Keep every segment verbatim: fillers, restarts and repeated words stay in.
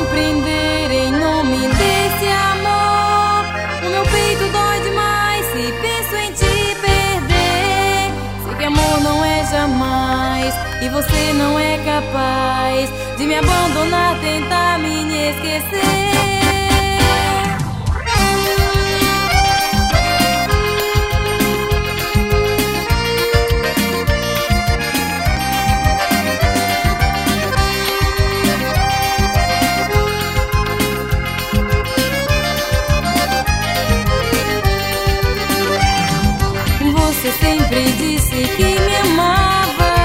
compreender em nome desse amor. O meu peito dói demais se penso em te perder. Sei que amor não é jamais e você não é capaz de me abandonar, tentar me esquecer. Você sempre disse que me amava,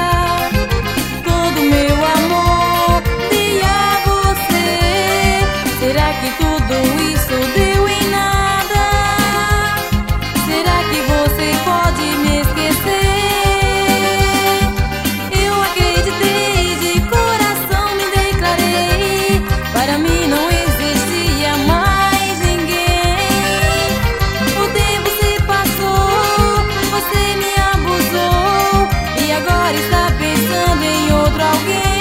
todo meu amor dei a você. Será que tudo isso deu em nada? Será que você pode me esquecer? Eu acreditei, de coração me declarei, para mim não existia mais ninguém. O tempo se passou, você me abusou e agora está pensando em outro alguém.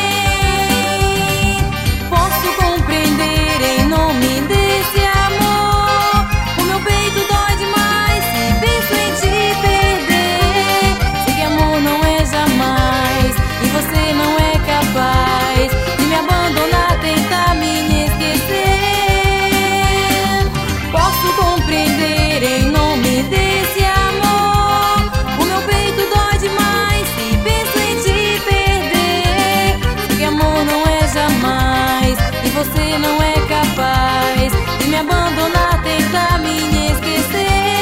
Posso compreender em nome desse amor. O meu peito dói demais se penso em te perder. Sei que amor não é jamais e você não é capaz de me abandonar, tentar me esquecer. Posso compreender em nome desse amor. O meu peito dói demais se penso em te perder. Sei que amor não é jamais e você não é capaz de me abandonar, tentar me esquecer.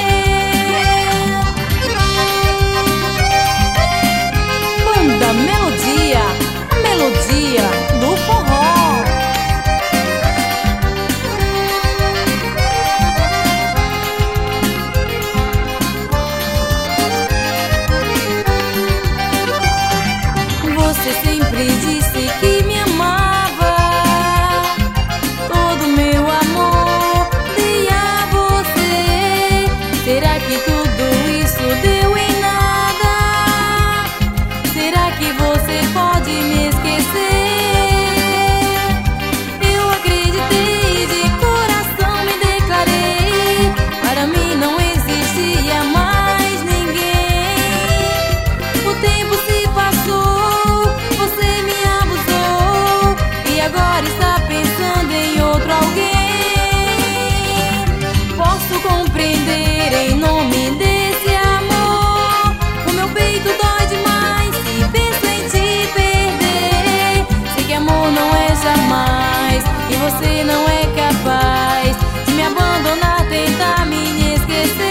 Banda Melodia, a melodia do forró. Você sempre disse que me amava, todo meu amor dei a você. Será que tudo isso deu em nada? Será que você pode me esquecer? Eu acreditei, de coração me declarei, para mim não existia mais ninguém. O tempo se passou, você me abusou e agora está pensando em outro alguém. Posso compreender em nome desse amor. O meu peito dói demais se penso em te perder. Sei que amor não é jamais e você não é capaz de me abandonar, tentar me esquecer.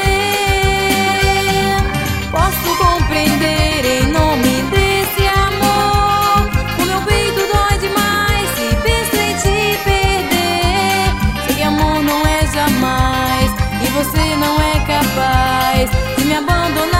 Posso compreender em nome desse amor. O meu peito dói demais se penso em te perder. Sei que amor não é jamais e você não é capaz de me abandonar,